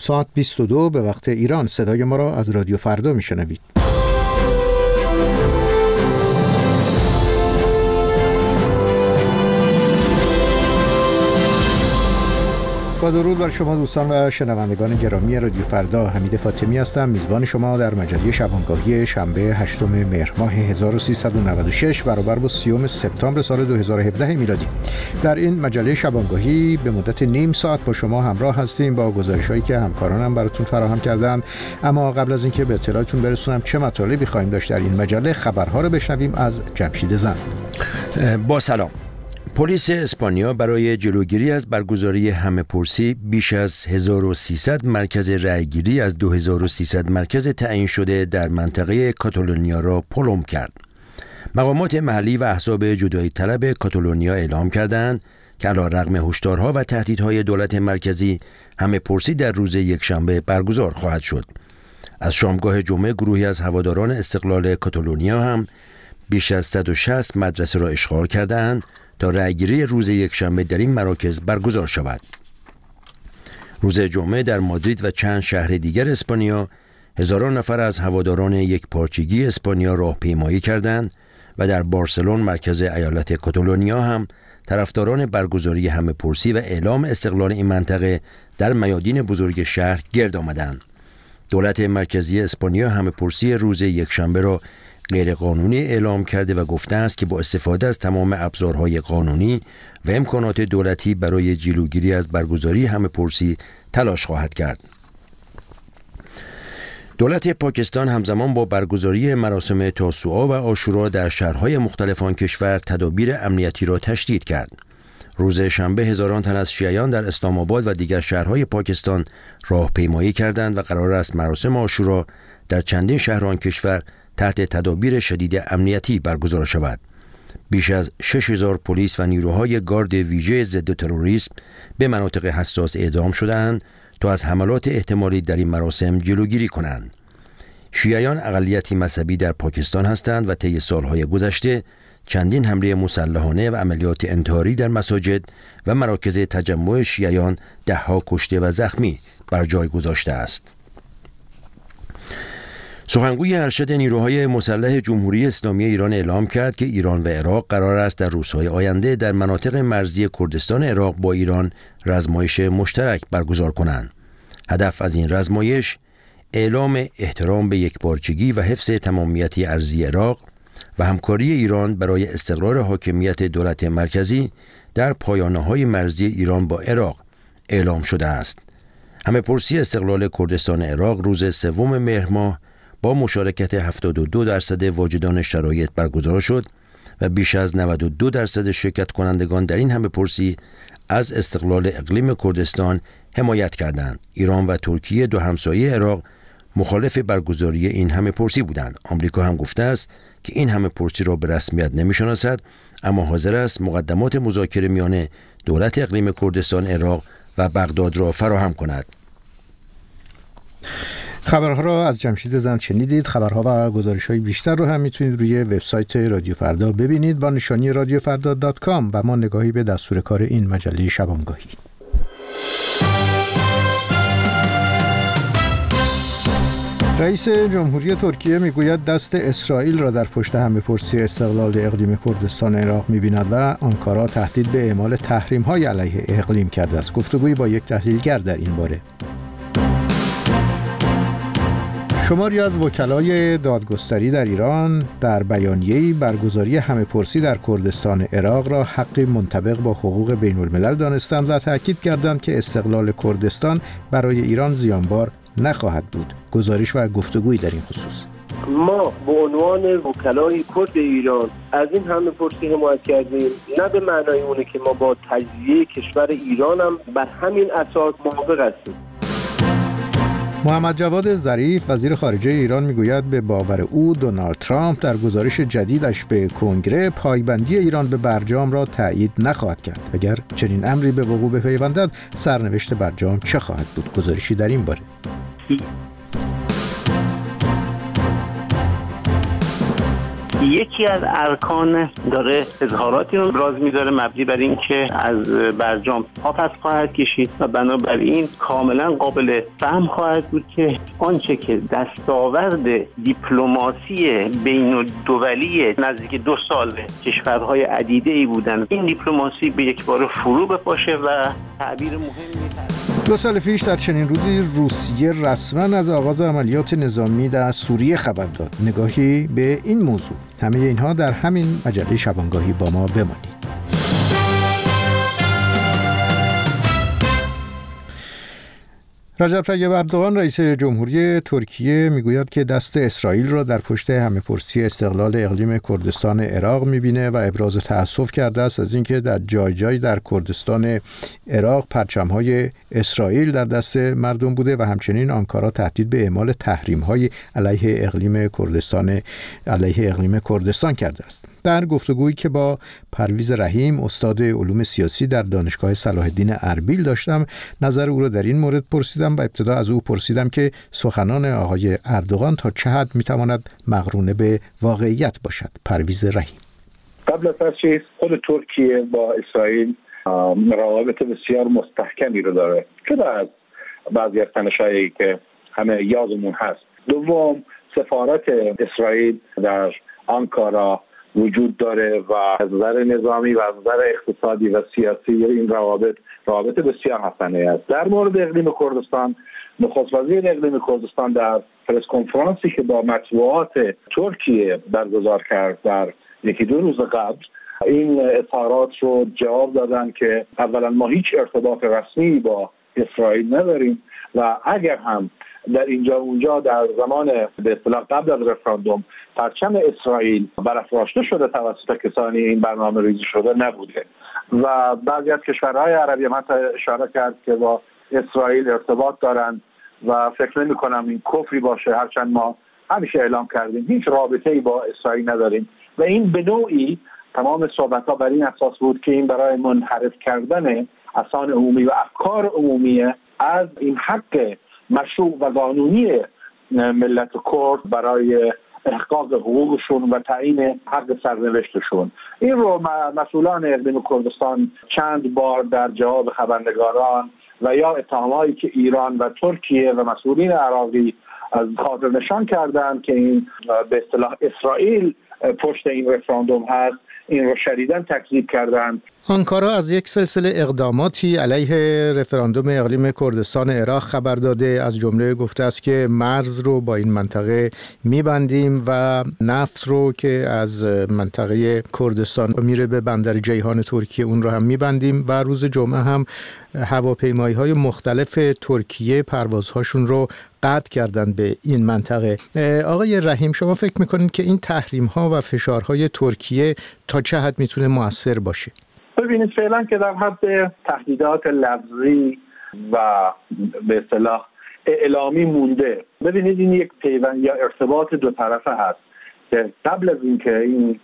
ساعت 22 به وقت ایران. صدای ما را از رادیو فردا میشنوید. با درود بر شما دوستان و شنوندگان گرامی رادیو فردا، حمید فاطمی هستم، میزبان شما در مجله شبانگاهی شنبه 8 مهر ماه 1396 برابر با 30 سپتامبر سال 2017 میلادی. در این مجله شبانگاهی به مدت نیم ساعت با شما همراه هستیم با گزارش‌هایی که همکارانم براتون فراهم کردن. اما قبل از اینکه به اطلاعتون برسونم چه مطالبی خواهیم داشت در این مجله، خبرها رو بشنویم از جمشید زند. با سلام. پلیس اسپانیا برای جلوگیری از برگزاری همه‌پرسی بیش از 1300 مرکز رأیگیری از 2300 مرکز تعیین شده در منطقه کاتالونیا را پلم کرد. مقامات محلی و احزاب جدایی طلب کاتالونیا اعلام کردند که علیرغم هشدارها و تهدیدهای دولت مرکزی، همه‌پرسی در روز یکشنبه برگزار خواهد شد. از شامگاه جمعه گروهی از هواداران استقلال کاتالونیا هم بیش از 160 مدرسه را اشغال کردند تا رأیگیری روز یکشنبه در این مراکز برگزار شود. روز جمعه در مادرید و چند شهر دیگر اسپانیا هزاران نفر از هواداران یکپارچگی اسپانیا راهپیمایی کردند و در بارسلون مرکز ایالت کاتالونیا هم طرفداران برگزاری همه‌پرسی و اعلام استقلال این منطقه در میادین بزرگ شهر گرد آمدند. دولت مرکزی اسپانیا همه‌پرسی روز یکشنبه را غیر قانونی اعلام کرده و گفته است که با استفاده از تمام ابزارهای قانونی و امکانات دولتی برای جلوگیری از برگزاری همه‌پرسی تلاش خواهد کرد. دولت پاکستان همزمان با برگزاری مراسم تاسوعا و عاشورا در شهرهای مختلف آن کشور تدابیر امنیتی را تشدید کرد. روز شنبه هزاران تن از شیعیان در اسلام آباد و دیگر شهرهای پاکستان راهپیمایی کردند و قرار است مراسم عاشورا در چندین شهر آن کشور تحت تدابیر شدید امنیتی برگزار شود. بیش از 6000 پلیس و نیروهای گارد ویژه ضد تروریسم به مناطق حساس اعدام شدند تا از حملات احتمالی در این مراسم جلوگیری کنند. شیعیان اقلیتی مذهبی در پاکستان هستند و طی سالهای گذشته چندین حمله مسلحانه و عملیات انتحاری در مساجد و مراکز تجمع شیعیان دهها کشته و زخمی بر جای گذاشته است. سخنگوی ارشد نیروهای مسلح جمهوری اسلامی ایران اعلام کرد که ایران و عراق قرار است در روزهای آینده در مناطق مرزی کردستان عراق با ایران رزمایش مشترک برگزار کنند. هدف از این رزمایش اعلام احترام به یکپارچگی و حفظ تمامیت ارضی عراق و همکاری ایران برای استقرار حاکمیت دولت مرکزی در پایانه‌های مرزی ایران با عراق اعلام شده است. همه‌پرسی استقلال کردستان عراق روز 3 مهر ماه با مشارکت 72% واجدان شرایط برگزار شد و بیش از 92% شرکت کنندگان در این همه‌پرسی از استقلال اقلیم کردستان حمایت کردند. ایران و ترکیه، دو همسایه عراق، مخالف برگزاری این همه‌پرسی بودند. آمریکا هم گفته است که این همه‌پرسی را به رسمیت نمی‌شناسد، اما حاضر است مقدمات مذاکره میان دولت اقلیم کردستان عراق و بغداد را فراهم کند. خبرها را از جمشید زند شنیدید. خبرها و گزارش‌های بیشتر رو هم میتونید روی وبسایت رادیو فردا ببینید با نشانی radiofrda.com و ما نگاهی به دستور کار این مجله شبانگاهی. رئیس جمهوری ترکیه میگوید دست اسرائیل را در پشت همه‌پرسی استقلال اقلیم کردستان عراق می‌بیند و آنکارا تهدید به اعمال تحریم‌های علیه اقلیم کرده است. گفتگویی با یک تحلیلگر در این باره. شماری از وکلای دادگستری در ایران در بیانیه‌ای برگزاری همه‌پرسی در کردستان عراق را حقی منطبق با حقوق بین‌الملل دانستند و تأکید کردند که استقلال کردستان برای ایران زیانبار نخواهد بود. گزارش و گفتگویی در این خصوص. ما به عنوان وکلای کرد ایران از این همه‌پرسی حمایت کردیم، نه به معنای اونه که ما با تجزیه کشور ایران هم بر همین اساس موافق هستیم. محمد جواد ظریف وزیر خارجه ایران میگوید به باور او دونالد ترامپ در گزارش جدیدش به کنگره پایبندی ایران به برجام را تایید نخواهد کرد. اگر چنین امری به وقوع بپیوندد سرنوشت برجام چه خواهد بود؟ گزارشی در این باره. یکی از ارکان داره اظهاراتی رو ابراز می‌داره مبنی بر این که از برجام پس خواهد کشید و بنابراین کاملا قابل فهم خواهد بود که آنچه که دستاورد دیپلماسی بین‌الدولی نزدیک 2 سال کشورهای عدیده‌ای بودن، این دیپلماسی به یک بار فرو بپاشه و تعبیر مهمی 2 سال پیش در چنین روزی روسیه رسما از آغاز عملیات نظامی در سوریه خبر داد. نگاهی به این موضوع، همه اینها در همین مجله شبانگاهی با ما بمانید. رجب طیب اردوغان رئیس جمهوری ترکیه میگوید که دست اسرائیل را در پشت همه‌پرسی استقلال اقلیم کردستان عراق میبینه و ابراز تأسف کرده است از اینکه در جای در کردستان عراق پرچم‌های اسرائیل در دست مردم بوده و همچنین آنکارا تهدید به اعمال تحریم‌های علیه اقلیم کردستان کرده است. در گفتگویی که با پرویز رحیم استاد علوم سیاسی در دانشگاه صلاح الدین اربیل داشتم، نظر او را در این مورد پرسیدم و ابتدا از او پرسیدم که سخنان آقای اردوغان تا چه حد میتواند مقرونه به واقعیت باشد. پرویز رحیم: قبل از هر چیز خود ترکیه با اسرائیل روابط بسیار مستحکمی رو داره که از بعضی از تنش‌هایی که همه یادمون هست. دوم، سفارت اسرائیل در آنکارا وجود داره و از نظر نظامی و از نظر اقتصادی و سیاسی این روابط بسیار حسنه است. در مورد اقلیم کردستان، نخست وزیر اقلیم کردستان در پرس کنفرانسی که با مطبوعات ترکیه برگزار کرد در 1-2 روز قبل، این اظهارات رو جواب دادن که اولا ما هیچ ارتباط رسمی با اسرائیل نداریم و اگر هم در اینجا اونجا در زمان به اصطلاح قبل از رفراندوم پرچم اسرائیل برافراشته شده توسط کسانی این برنامه ریزی شده نبوده و بعضی از کشورهای عربی هم حتی اشاره کرد که با اسرائیل ارتباط دارند و فکر نمی کنم این کفری باشه، هرچند ما همیشه اعلام کردیم هیچ رابطه‌ای با اسرائیل نداریم و این به نوعی تمام صحبت‌ها بر این اساس بود که این برای منحرف کردن اذهان عمومی و افکار عمومی از این حق مشروع و قانونی ملت کرد برای احقاق حقوقشون و تعیین حق سرنوشتشون. این رو مسئولان اقلیم کردستان چند بار در جواب خبرنگاران و یا اتهامایی که ایران و ترکیه و مسئولین عراقی از خاطر نشان کردند که این به اصطلاح اسرائیل پشت این رفراندوم هست، این رو شدیداً تکذیب کردند. آنکارا از یک سلسله اقداماتی علیه رفراندوم اقلیم کردستان عراق خبر داده، از جمله گفته است که مرز رو با این منطقه میبندیم و نفت رو که از منطقه کردستان میره به بندر جیهان ترکیه اون رو هم میبندیم و روز جمعه هم هواپیمایی‌های مختلف ترکیه پروازهاشون رو قطع کردن به این منطقه. آقای رحیم، شما فکر میکنید که این تحریم‌ها و فشارهای ترکیه تا چه حد میتونه مؤثر باشه؟ ببینید فعلا که در حد تهدیدات لفظی و به اصطلاح اعلامی مونده. ببینید این یک پیوند یا ارتباط دو طرفه هست که قبل از اینکه این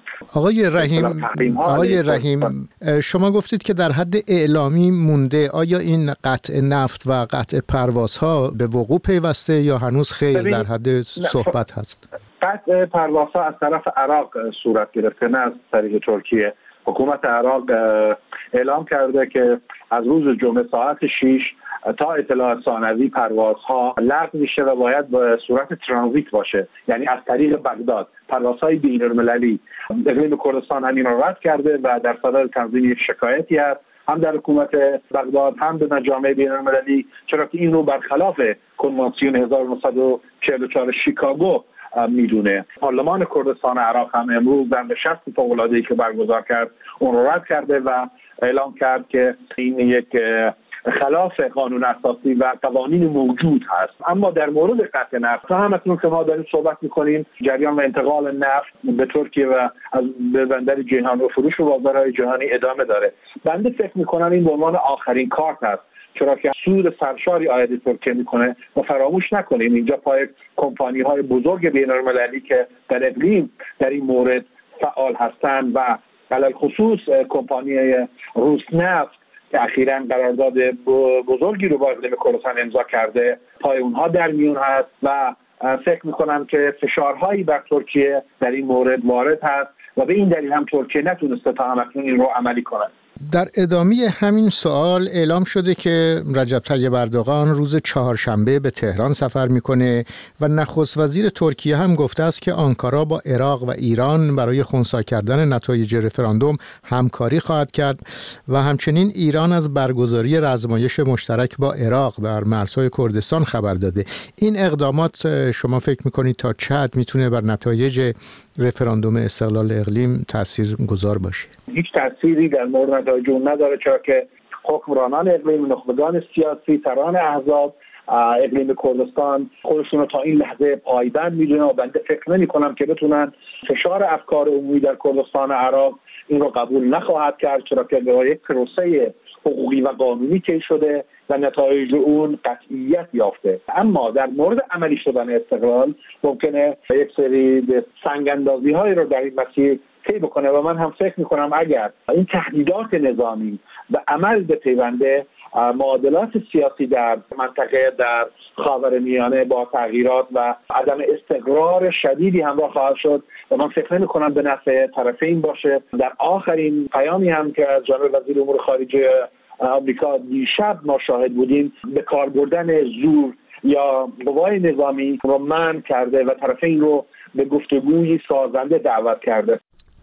آقای رحیم شما گفتید که در حد اعلامی مونده. آیا این قطع نفت و قطع پروازها به وقوع پیوسته یا هنوز خیر در حد صحبت هست؟ قطع پروازها از طرف عراق صورت گرفته، نه از طریق ترکیه. حکومت عراق اعلام کرده که از روز جمعه ساعت 6 تا اطلاع ثانوی پروازها لغو میشه و باید به صورت ترانزیت باشه، یعنی از طریق بغداد. پروازهای بین‌المللی اقلیم کردستان همین را رد کرده و در صدد تنظیم یک شکایتی هست هم در حکومت بغداد هم به مجامع بین‌المللی، چرا که این رو برخلاف کنوانسیون 1944 شیکاگو میدونه. پارلمان کردستان عراق هم امروز در نشست فوق‌العاده‌ای که برگزار کرد اون رو رد کرده و اعلام کرد که این یک خلاف قانون اساسی و قوانین موجود هست. اما در مورد قطع نفت همکنون که ما داریم صحبت می‌کنیم، جریان و انتقال نفت به ترکیه و از بندر جیهان و فروش و بازارهای جهانی ادامه داره. بنده فکر می‌کنم این به عنوان آخرین کارت هست، چرا که سود سرشاری آید ترکیه میکنه و فراموش نکنیم اینجا پای کمپانی‌های بزرگ بین‌المللی که در اقلیم در این مورد فعال هستند و علل خصوص کمپانی روسنفت که اخیراً قرارداد بزرگی رو با اقلیم کردستان امضا کرده، پای اونها در میون هست و فکر میکنم که فشارهایی بر ترکیه در این مورد وارد هست و به این دلیل هم ترکیه نتونسته تا همکنون این رو عملی کند. در ادامه همین سوال اعلام شده که رجب طیب اردوغان روز چهارشنبه به تهران سفر میکنه و نخست وزیر ترکیه هم گفته است که آنکارا با عراق و ایران برای خنثی کردن نتایج رفراندوم همکاری خواهد کرد و همچنین ایران از برگزاری رزمایش مشترک با عراق در مرزهای کردستان خبر داده. این اقدامات شما فکر میکنید تا چه حد میتونه بر نتایج رفراندوم استقلال اقلیم تاثیرگذار باشه؟ هیچ تأثیری در مورد نتایج اون نداره، چرا که حکمرانان اقلیم، نخبگان سیاسی، سران احزاب اقلیم کردستان خودشون رو تا این لحظه پایبند میدونن و بنده فکر نمی کنم که بتونن فشار افکار عمومی در کردستان عراق این رو قبول نخواهد کرد، چرا که یک پروسه حقوقی و قانونی طی شده و نتایج اون قطعیت یافته. اما در مورد عملی شدن استقلال ممکنه یک سری سنگ‌اندازی هایی رو در این مسیر طی بکنه و من هم فکر میکنم اگر این تهدیدات نظامی به عمل بپیونده، معادلات سیاسی در منطقه در خاورمیانه با تغییرات و عدم استقرار شدیدی همراه خواهد شد و من فکر نمی‌کنم به نفع طرفین باشه. در آخرین پیامی هم که از جانب وزیر امور خارجه آمریکا دیشب ما شاهد بودیم، به کار بردن زور یا قوای نظامی رو منع کرده و طرفین رو به گفتگوی سازنده دعوت کرده.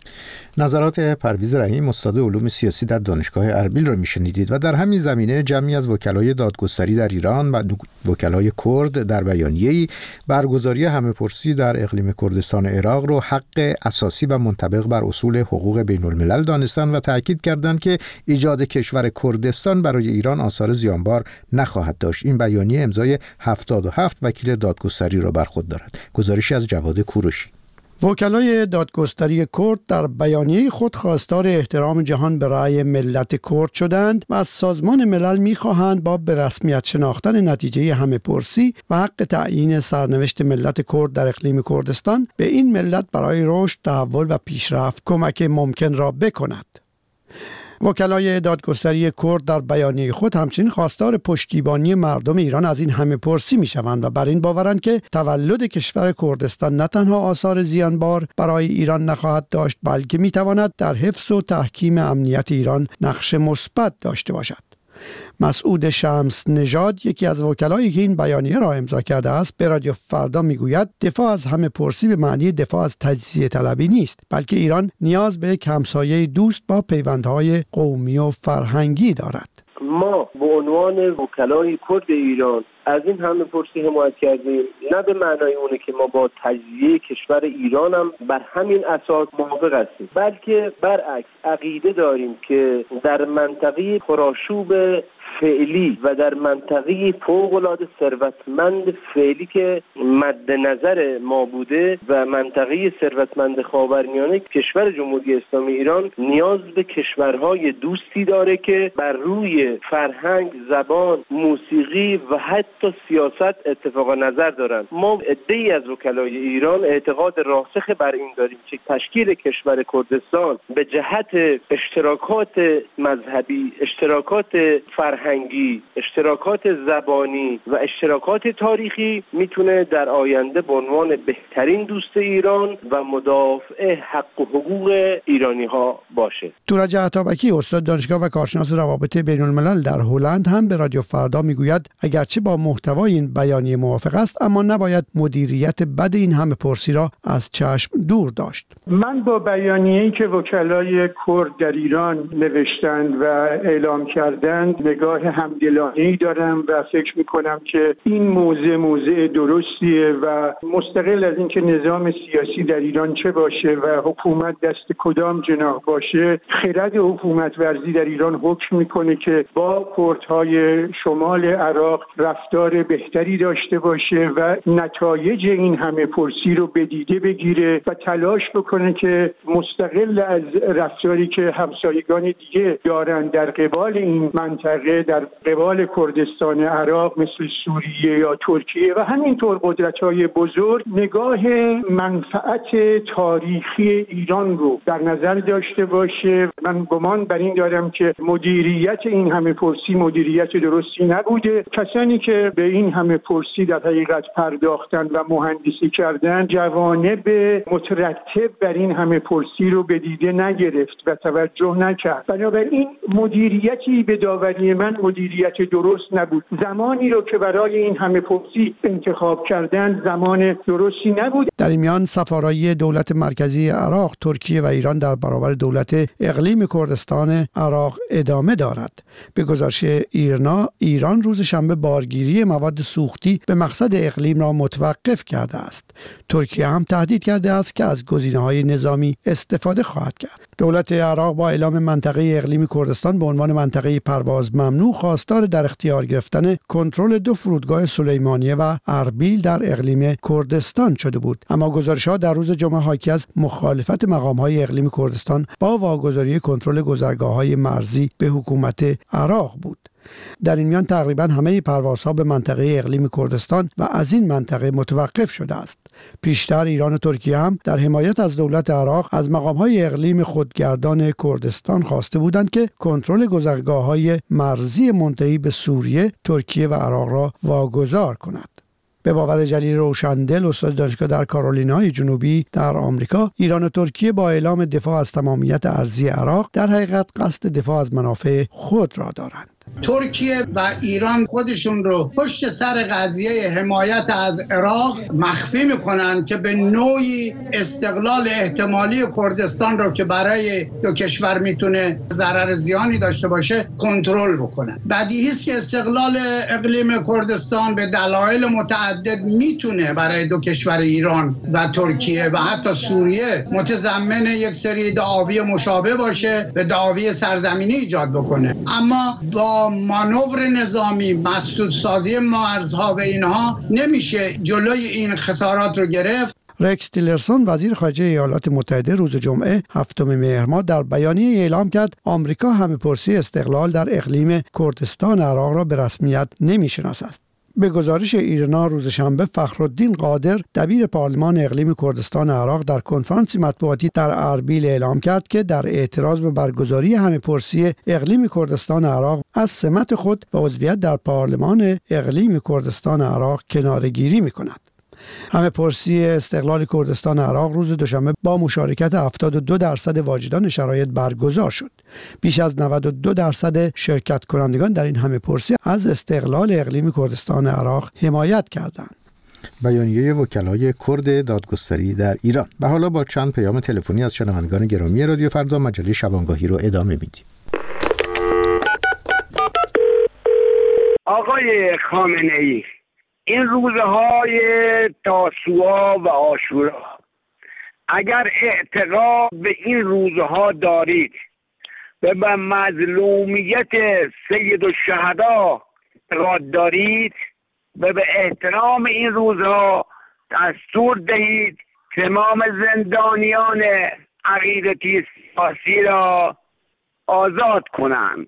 نظرات پرویز رحیم استاد علوم سیاسی در دانشگاه اربیل را میشنیدید و در همین زمینه جمعی از وکلای دادگستری در ایران و وکلای کرد در بیانیه‌ای برگزاری همه‌پرسی در اقلیم کردستان عراق رو حق اساسی و منطبق بر اصول حقوق بین الملل دانستند و تاکید کردند که ایجاد کشور کردستان برای ایران آثار زیانبار نخواهد داشت. این بیانیه امضای 77 وکیل دادگستری را بر خود دارد. گزارشی از جواد کوروشی. وکلای دادگستری کرد در بیانیه خود خواستار احترام جهان به رأی ملت کرد شدند و از سازمان ملل می‌خواهند با به رسمیت شناختن نتیجه همه‌پرسی و حق تعیین سرنوشت ملت کرد در اقلیم کردستان به این ملت برای رشد، تحول و پیشرفت کمک ممکن را بکند. وکلای دادگستری کرد در بیانیه خود همچنین خواستار پشتیبانی مردم ایران از این همه‌پرسی می‌شوند و بر این باورند که تولد کشور کردستان نه تنها آثار زیانبار برای ایران نخواهد داشت، بلکه می‌تواند در حفظ و تحکیم امنیت ایران نقش مثبت داشته باشد. مسعود شمس نژاد، یکی از وکلایی که این بیانیه را امضا کرده است، به رادیو فردا میگوید دفاع از همه‌پرسی به معنی دفاع از تجزیه طلبی نیست، بلکه ایران نیاز به یک همسایه دوست با پیوندهای قومی و فرهنگی دارد. ما به عنوان وکلای کرد ایران از این همه‌پرسی حمایت کردیم، نه به معنای اونه که ما با تجزیه کشور ایران هم بر همین اساس موافق هستیم، بلکه برعکس عقیده داریم که در منطقه پرآشوب فعلی و در منطقه فوق‌العاده ثروتمند فعلی که مد نظر ما بوده و منطقه ثروتمند خاورمیانه، کشور جمهوری اسلامی ایران نیاز به کشورهای دوستی داره که بر روی فرهنگ، زبان، موسیقی و حتی سیاست اتفاق نظر دارند. ما عده‌ای از وکلای ایران اعتقاد راسخ بر این داریم که تشکیل کشور کردستان به جهت اشتراکات مذهبی، اشتراکات فرهنگی، اشتراکات زبانی و اشتراکات تاریخی میتونه در آینده به عنوان بهترین دوست ایران و مدافع حق و حقوق ایرانی ها باشه. تورج عطابکی استاد دانشگاه و کارشناس روابط بین الملل در هلند هم به رادیو فردا میگوید اگرچه با محتوای این بیانیه موافق است، اما نباید مدیریت بد این همه‌پرسی را از چشم دور داشت. من با بیانیه‌ای که وکلای کرد در ایران نوشتند و اعلام کردند نگاه همدلانه‌ای دارم و فکر می‌کنم که این موضوع درستیه و مستقل از اینکه نظام سیاسی در ایران چه باشه و حکومت دست کدام جناح باشه، خرد حکومت ورزی در ایران حکم می‌کنه که با کردهای شمال عراق رفتار بهتری داشته باشه و نتایج این همه‌پرسی رو به دیده بگیره و تلاش بکنه که مستقل از رفتاری که همسایگان دیگه دارن در قبال این منطقه در قبال کردستان عراق مثل سوریه یا ترکیه و همینطور قدرت‌های بزرگ نگاه منفعت تاریخی ایران رو در نظر داشته باشه. من گمان بر این دارم که مدیریت این همه پرسی مدیریت درستی نبوده. کسانی که به این همه پرسی در حقیقت پرداختن و مهندسی کردن جوانب مترتب بر این همه پرسی رو به دیده نگرفت و توجه نکرد. بنابراین مدیریتی به داوری من مدیریت درست نبود. زمانی رو که برای این همه پرسی انتخاب کردن زمان درستی نبود. در این میان سفارای دولت مرکزی عراق، ترکیه و ایران در برابر دولت اقلیم کردستان عراق ادامه دارد. به گزارش ایران روز شنبه بارگیری مواد سوختی به مقصد اقلیم را متوقف کرده است. ترکیه هم تهدید کرده است که از گزینه‌های نظامی استفاده خواهد کرد. دولت عراق با اعلام منطقه اقلیم کردستان به عنوان منطقه پرواز ممنوع خواستار در اختیار گرفتن کنترل 2 فرودگاه سلیمانیه و اربیل در اقلیم کردستان شده بود. اما گزارش‌ها در روز جمعه حاکی از مخالفت مقام‌های اقلیم کردستان با واگذاری کنترل گذرگاه‌های مرزی به حکومت عراق بود. در این میان تقریبا همه پروازها به منطقه اقلیم کردستان و از این منطقه متوقف شده است. پیشتر ایران و ترکیه هم در حمایت از دولت عراق از مقام‌های اقلیم خودگردان کردستان خواسته بودند که کنترل گذرگاه‌های مرزی منتهی به سوریه، ترکیه و عراق را واگذار کند. به باور جلیل روشندل، استاد دانشگاه در کارولینای جنوبی در آمریکا، ایران و ترکیه با اعلام دفاع از تمامیت ارضی عراق در حقیقت قصد دفاع از منافع خود را دارند. ترکیه و ایران خودشون رو پشت سر قضیه حمایت از عراق مخفی میکنن که به نوعی استقلال احتمالی کردستان رو که برای دو کشور میتونه ضرر زیانی داشته باشه کنترل بکنن. بدیهی است که استقلال اقلیم کردستان به دلایل متعدد میتونه برای دو کشور ایران و ترکیه و حتی سوریه متضمن یک سری دعاوی مشابه باشه، به دعاوی سرزمینی ایجاد بکنه. اما با مانور نظامی، مسدودسازی مرزها و اینها نمیشه جلوی این خسارات رو گرفت. رکس تیلرسون وزیر خارجه ایالات متحده روز جمعه 7 مهر ماه در بیانیه اعلام کرد آمریکا همه‌پرسی استقلال در اقلیم کردستان عراق را به رسمیت نمی‌شناسد. به گزارش ایرنا روز شنبه فخرالدین قادر دبیر پارلمان اقلیم کردستان عراق در کنفرانسی مطبوعاتی در اربیل اعلام کرد که در اعتراض به برگزاری همه‌پرسی اقلیم کردستان عراق از سمت خود و عضویت در پارلمان اقلیم کردستان عراق کناره‌گیری می‌کند. همه‌پرسی استقلال کردستان عراق روز دوشنبه با مشارکت 72% واجدان شرایط برگزار شد. بیش از 92% شرکت کنندگان در این همه‌پرسی از استقلال اقلیم کردستان عراق حمایت کردند. بیانیه وکلای کرد دادگستری در ایران. و حالا با چند پیام تلفنی از شنوندگان گرامی رادیو فردا مجله شبانگاهی رو ادامه میدیم. آقای خامنه‌ای، این روزهای تاسوعا و عاشورا اگر اعتقاد به این روزها دارید و به مظلومیت سید الشهدا اعتقاد دارید و به احترام این روزها دستور دهید تمام زندانیان عقیدتی سیاسی را آزاد کنند.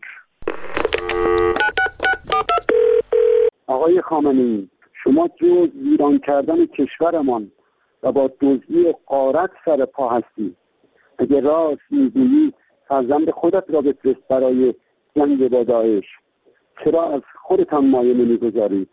آقای خامنه‌ای، شما جز ویران کردن کشورمان و با دزدی غارت سر پا هستی. اگر راست میگویی فرزند خودت را بفرست برای جنگ با داعش، چرا از خودتان مایه نمیگذارید؟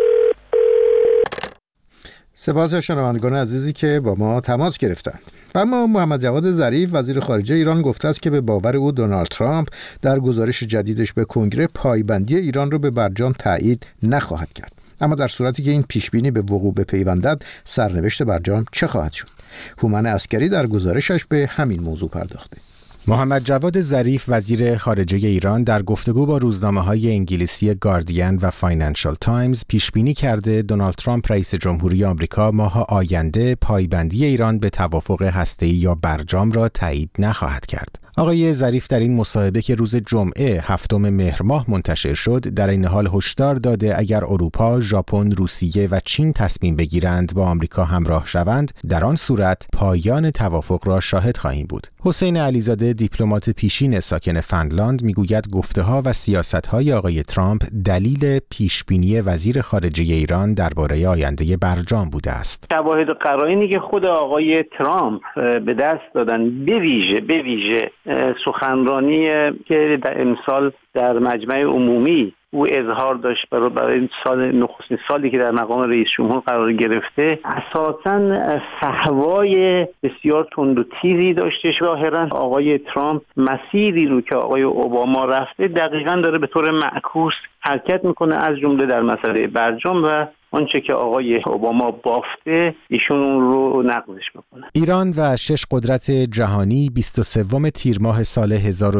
سپاس از شنوندگان عزیزی که با ما تماس گرفتند. اما محمد جواد ظریف وزیر خارجه ایران گفته است که به باور او دونالد ترامپ در گزارش جدیدش به کنگره پایبندی ایران را به برجام تایید نخواهد کرد. اما در صورتی که این پیشبینی به وقوع بپیوندد سرنوشت برجام چه خواهد شد؟ هومن عسکری در گزارشش به همین موضوع پرداخته. محمد جواد ظریف وزیر خارجه ایران در گفتگو با روزنامه‌های انگلیسی گاردین و فاینانشال تایمز پیش بینی کرده دونالد ترامپ رئیس جمهوری آمریکا ماه آینده پایبندی ایران به توافق هسته‌ای یا برجام را تایید نخواهد کرد. آقای ظریف در این مصاحبه که روز جمعه 7 مهر ماه منتشر شد در این حال هشدار داده اگر اروپا، ژاپن، روسیه و چین تصمیم بگیرند با آمریکا همراه شوند، در آن صورت پایان توافق را شاهد خواهیم بود. حسین علیزاده دیپلمات پیشین ساکن فنلاند میگوید گفته‌ها و سیاست‌های آقای ترامپ دلیل پیشبینی وزیر خارجه ایران درباره آینده برجام بوده است. شواهد و قرائنی که خود آقای ترامپ به دست دادن به ویژه سخنرانی که در امسال در مجمع عمومی او اظهار داشت برای نخستین سالی که در مقام رئیس جمهور قرار گرفته، اساساً فحوای بسیار تند و تیزی داشته. ظاهراً آقای ترامپ مسیری رو که آقای اوباما رفته دقیقاً داره به طور معکوس حرکت میکنه، از جمله در مسئله برجام و آنچه که آقای اوباما بافته ایشون اون رو نقضش بکنه. ایران و 6 قدرت جهانی 23 تیر ماه سال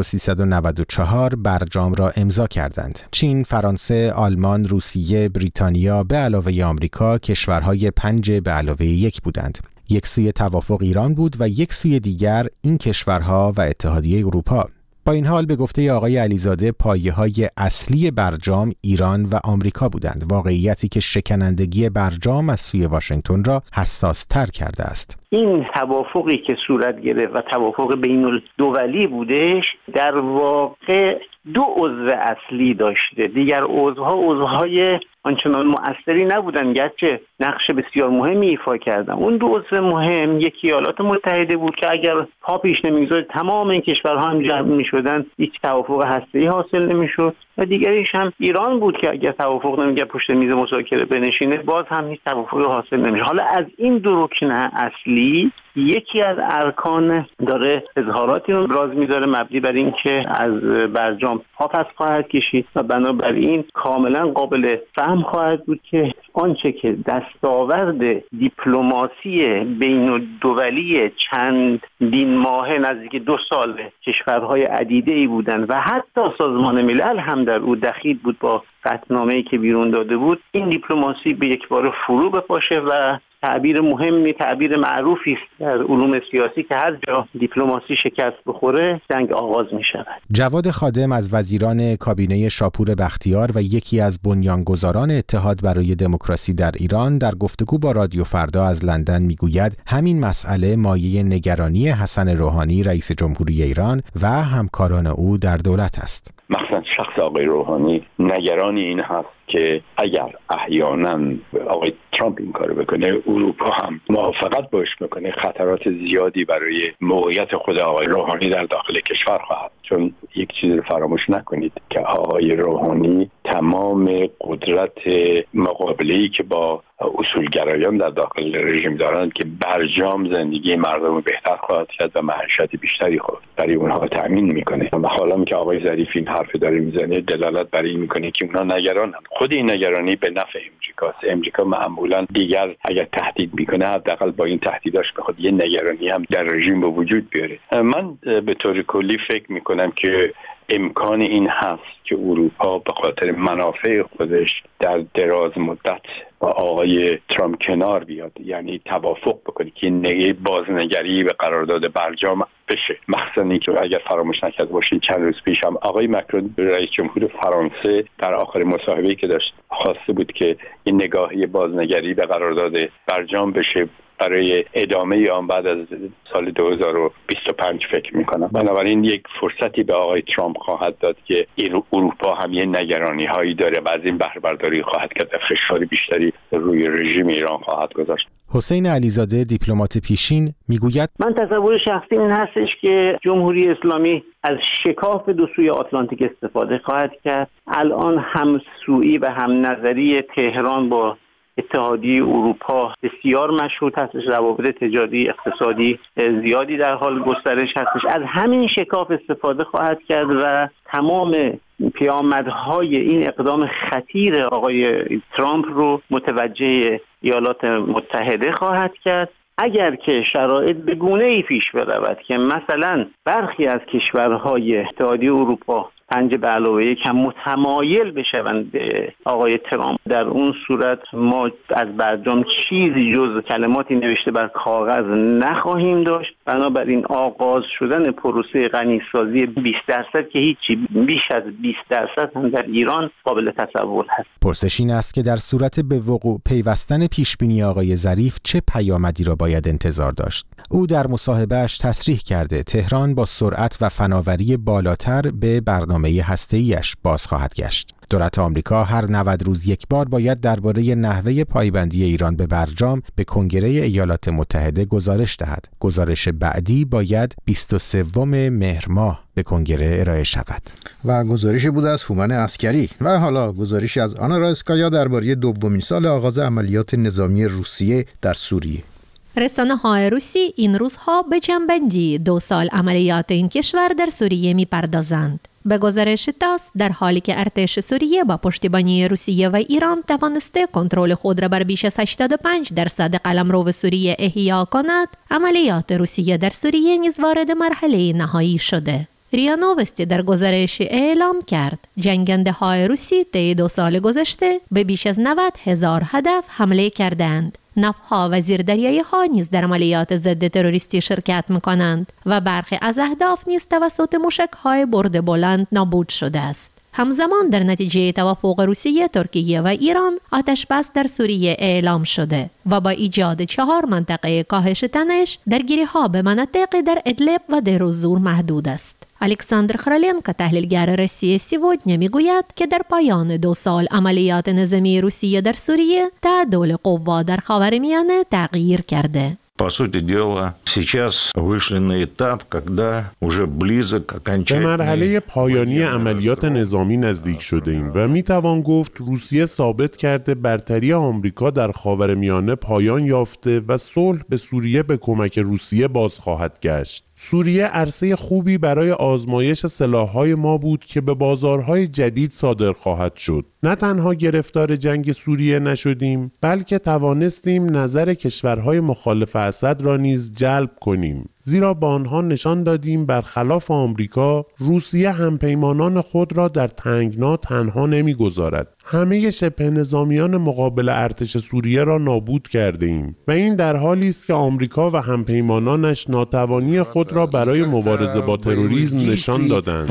1394 برجام را امضا کردند. چین، فرانسه، آلمان، روسیه، بریتانیا به علاوه آمریکا کشورهای 5 به علاوه 1 بودند. یک سوی توافق ایران بود و یک سوی دیگر این کشورها و اتحادیه اروپا. با این حال به گفته آقای علیزاده پایه‌های اصلی برجام ایران و آمریکا بودند، واقعیتی که شکنندگی برجام از سوی واشنگتن را حساس‌تر کرده است. این توافقی که صورت گرفت و توافق بین‌الدولی بودش در واقع 2 عضو اصلی داشته. دیگر عضوهای آنچنان مؤثری نبودن، گرچه نقش بسیار مهمی ایفا کردن. اون 2 عضو مهم یکی ایالات متحده بود که اگر پا پیش نمی‌گذاشت تمام این کشورها هم جمع می‌شدن، هیچ توافق هسته‌ای حاصل نمی‌شد. و دیگریش هم ایران بود که اگر توافق نمی‌گه پشت میز مذاکره بنشینه باز هم هیچ توافقی حاصل نمیشه. حالا از این 2 رکن اصلی یکی از ارکان داره اظهاراتی رو راز می‌داره مبنی بر این که از برجام پس خواهد کشید و بنابراین کاملا قابل فهم خواهد بود که آنچه که دستاورد دیپلماسی بین‌الدولی چندین ماهه نزدیک 2 سال کشورهای عدیده‌ای بودند و حتی سازمان ملل هم در او دخیل بود با قطعنامه‌ای که بیرون داده بود، این دیپلماسی به یک بار فرو بپاشه و تعبیر مهمی، تعبیر معروفی است در علوم سیاسی که هر جا دیپلماسی شکست بخوره جنگ آغاز می شود. جواد خادم از وزیران کابینه شاپور بختیار و یکی از بنیانگذاران اتحاد برای دموکراسی در ایران در گفتگو با رادیو فردا از لندن میگوید همین مسئله مایه نگرانی حسن روحانی رئیس جمهوری ایران و همکاران او در دولت است. مثلا شخص آقای روحانی نگران این هست که اگر احیانا آقای ترامپ این کارو بکنه اروپا هم موافقت باش بکنه خطرات زیادی برای موقعیت خود آقای روحانی در داخل کشور خواهد. چون یک چیز رو فراموش نکنید که آقای روحانی تمام قدرت مقابله‌ای که با اصولگرایان در داخل رژیم دارند که برجام زندگی مردم رو بهتر خواهد کرد و معیشت بیشتری خود برای اونها تامین میکنه. و حالا که آقای ظریف این حرف داره میزنه دلالت بر این میکنه که اونها نگرانند. خود این نگرانی به نفع امریکاست. امریکا معمولا دیگر اگر تهدید میکنه حداقل با این تهدیداش بخواد یه نگرانی هم در رژیم به وجود بیاره. من به طور کلی فکر میکنم که امکان این هست که اروپا به خاطر منافع خودش در دراز مدت با آقای ترامپ کنار بیاد، یعنی توافق بکنه که بازنگری به قرارداد برجام بشه. مخصوصا اینکه اگر فراموش نکرده باشین چند روز پیش هم آقای مکرون رئیس جمهور فرانسه در آخر مصاحبه‌ای که داشت خواسته بود که این نگاهی بازنگری به قرارداد برجام بشه برای ادامه آن بعد از سال 2025 فکر میکنم. بنابراین یک فرصتی به آقای ترامپ خواهد داد که اروپا هم یه نگرانی هایی داره و از این بهره برداری خواهد کرد و فشار بیشتری روی رژیم ایران خواهد گذاشت. حسین علیزاده دیپلمات پیشین میگوید من تصور شخصی این هستش که جمهوری اسلامی از شکاف 2 سوی آتلانتیک استفاده خواهد کرد. الان همسویی و هم نظری تهران با اتحادیه اروپا بسیار مشهود هستش، روابط تجاری اقتصادی زیادی در حال گسترش هستش. از همین شکاف استفاده خواهد کرد و تمام پیامدهای این اقدام خطیر آقای ترامپ رو متوجه ایالات متحده خواهد کرد. اگر که شرایط به گونه‌ای پیش برود که مثلا برخی از کشورهای اتحادیه اروپا 5 به علاوه 1 هم متمایل بشوند به آقای ترامپ. در اون صورت ما از برجام چیزی جز کلماتی نوشته بر کاغذ نخواهیم داشت. بنابراین آغاز شدن پروسه غنیسازی 20% که هیچی بیش از 20% هم در ایران قابل تصور هست. پرسش این است که در صورت به وقوع پیوستن پیشبینی آقای ظریف چه پیامدی را باید انتظار داشت؟ او در مصاحبه‌اش تصریح کرده تهران با سرعت و فناوری بالاتر به برنامه هسته‌ایش باز خواهد گشت. دولت آمریکا هر 90 روز یک بار باید درباره نحوه پایبندی ایران به برجام به کنگره ایالات متحده گزارش دهد. گزارش بعدی باید 23 مهر ماه به کنگره ارائه شود. و گزارشی بود از هومن عسکری. و حالا گزارشی از آنا رایسکایا درباره دومین سال آغاز عملیات نظامی روسیه در سوریه. رسانه‌های روسی این روزها به جنبندی 2 سال عملیات این کشور در سوریه می‌پردازند. به گزارش تاس، در حالی که ارتش سوریه با پشتیبانی روسیه و ایران توانسته کنترل خود را بر بیش از 85% قلمرو سوریه احیا کند، عملیات روسیه در سوریه نیز وارد مرحله نهایی شده. ریا نووستی در گزارش اعلام کرد جنگنده های روسی طی 2 سال گذشته به بیش از 90,000 هدف حمله کردند. نفها و زیردریایی ها نیز در عملیات ضد تروریستی شرکت می‌کنند و برخی از اهداف نیز توسط موشک‌های برد بلند نابود شده است. همزمان در نتیجه توافق روسیه، ترکیه و ایران آتش‌بس در سوریه اعلام شده و با ایجاد 4 منطقه کاهش تنش، درگیری‌ها به مناطق در ادلب و دیر الزور محدود است. الکساندر خرالنکو تحلیلگر روسیه سیودنیا میگوید که در پایان 2 سال عملیات نظامی روسیه در سوریه، تعادل قوا در خاورمیانه تغییر کرده. По сути дела, сейчас вышли на этап, когда уже близок к окончательной. به مرحله پایانی عملیات نظامی نزدیک شده ایم و می توان گفت روسیه ثابت کرده برتری آمریکا در خاورمیانه پایان یافته و صلح به سوریه به کمک روسیه باز خواهد گشت. سوریه عرصه خوبی برای آزمایش سلاح‌های ما بود که به بازارهای جدید صادر خواهد شد. نه تنها گرفتار جنگ سوریه نشدیم، بلکه توانستیم نظر کشورهای مخالف اسد را نیز جلب کنیم. زیرا با آنها نشان دادیم برخلاف آمریکا، روسیه همپیمانان خود را در تنگنا تنها نمی‌گذارد. همه شبه نظامیان مقابل ارتش سوریه را نابود کرده ایم و این در حالی است که آمریکا و همپیمانانش ناتوانی خود را برای مبارزه با تروریسم نشان دادند.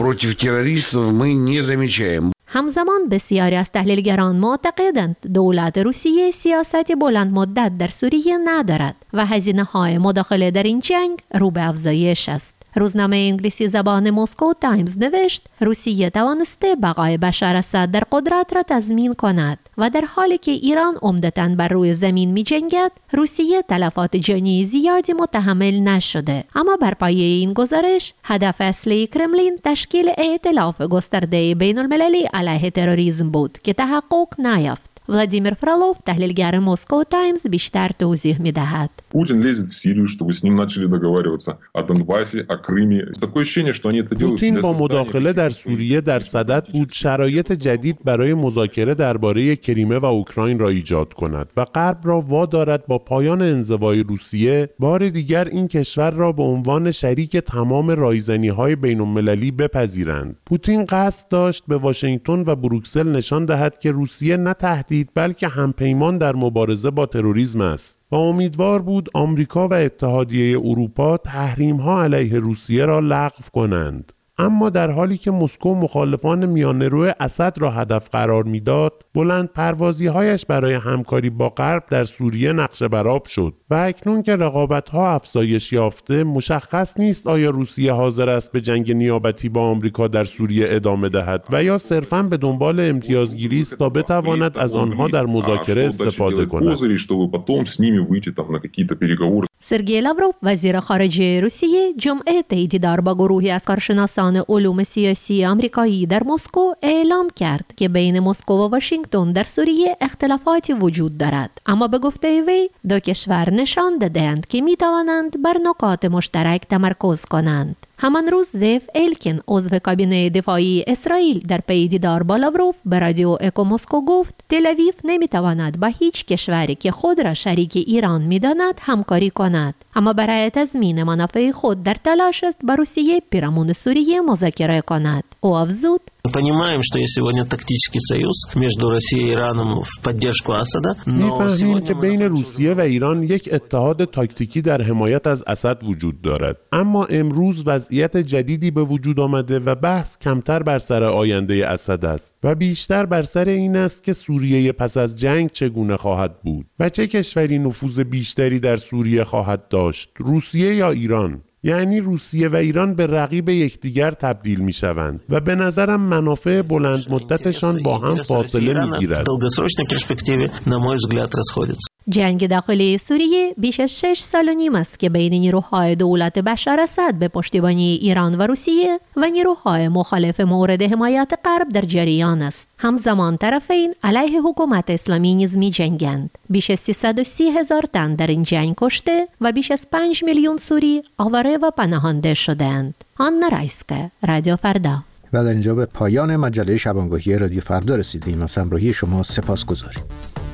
همزمان بسیاری از تحلیلگران معتقدند دولت روسیه سیاستی بلند مدت در سوریه ندارد و هزینه‌های مداخله در این جنگ رو به افزایش است. روزنامه انگلیسی زبان مسکو تایمز نوشت روسیه توانسته بقای بشار اسد در قدرت را تضمین کند و در حالی که ایران عمدتاً بر روی زمین می جنگد، روسیه تلفات جانی زیادی متحمل نشده. اما بر پایه این گزارش، هدف اصلی کرملین تشکیل ائتلاف گسترده بین المللی علیه تروریسم بود که تحقق نیافت. ولادیمیر فرالوف تحلیلگر مسکو تایمز بیشتر توضیح می‌دهد. Путин лезет в Сирию, чтобы с ним начали договариваться о Донбассе, о Крыме. Такое ощущение, что они это делают. پوتین با مداخله در سوریه در صدد بود شرایط جدید برای مذاکره درباره کریمه و اوکراین را ایجاد کند و غرب را وادارد با پایان انزوای روسیه بار دیگر این کشور را به عنوان شریک تمام رایزنی‌های بین‌المللی بپذیرند. پوتین قصد داشت به واشنگتن و بروکسل نشان دهد که روسیه نه تهدید بلکه همپیمان در مبارزه با تروریسم است و امیدوار بود آمریکا و اتحادیه اروپا تحریم‌ها علیه روسیه را لغو کنند. اما در حالی که مسکو مخالفان میانه‌رو اسد را هدف قرار میداد، بلند پروازی‌هایش برای همکاری با غرب در سوریه نقشه برآب شد و اکنون که رقابت‌ها افزایش یافته، مشخص نیست آیا روسیه حاضر است به جنگ نیابتی با آمریکا در سوریه ادامه دهد و یا صرفاً به دنبال امتیازگیری است تا بتواند از آنها در مذاکره استفاده کند. سرگئی لاوروف وزیر خارجه روسیه جمعه طی دیدار با گروهی از کارشناسان علوم سیاسی آمریکایی در مسکو اعلام کرد که بین مسکو و واشنگتن در سوریه اختلافاتی وجود دارد، اما به گفته وی 2 کشور نشان دادند که می توانند بر نکات مشترک تمرکز کنند. همان روز زیف الکین عضو کابینه دفاعی اسرائیل در پی دیدار با لاوروف به رادیو اکو مسکو گفت تل آویو نمیتواند با هیچ کشوری که خود را شریک ایران میداند همکاری کند، اما برای تضمین منافع خود در تلاش است با روسیه پیرامون سوریه مذاکره کند. او افزود: می‌فهمیم که بین روسیه و ایران یک اتحاد تاکتیکی در حمایت از اسد وجود دارد، اما امروز وضعیت جدیدی به وجود آمده و بحث کمتر بر سر آینده اسد است و بیشتر بر سر این است که سوریه پس از جنگ چگونه خواهد بود و چه کشوری نفوذ بیشتری در سوریه خواهد داشت، روسیه یا ایران. یعنی روسیه و ایران به رقیب یکدیگر تبدیل می شوند و به نظرم منافع بلند مدتشان با هم فاصله می گیرد. جنگ داخلی سوریه بیش از 6 سال و نیم است که بین نیروهای دولت بشار اسد به پشتیبانی ایران و روسیه و نیروهای مخالف مورد حمایت غرب در جریان است. همزمان طرفین علیه حکومت اسلامی نیز می جنگند. بیش از 330,000 تن در این جنگ کشته و بیش از 5 میلیون سوری آواره و پناهنده شدند. آنا رایسکه، رادیو فردا. و در اینجا به پایان مجله شبانگاهی رادیو فردا رسیدیم. از همراهی شما سپاسگزاریم.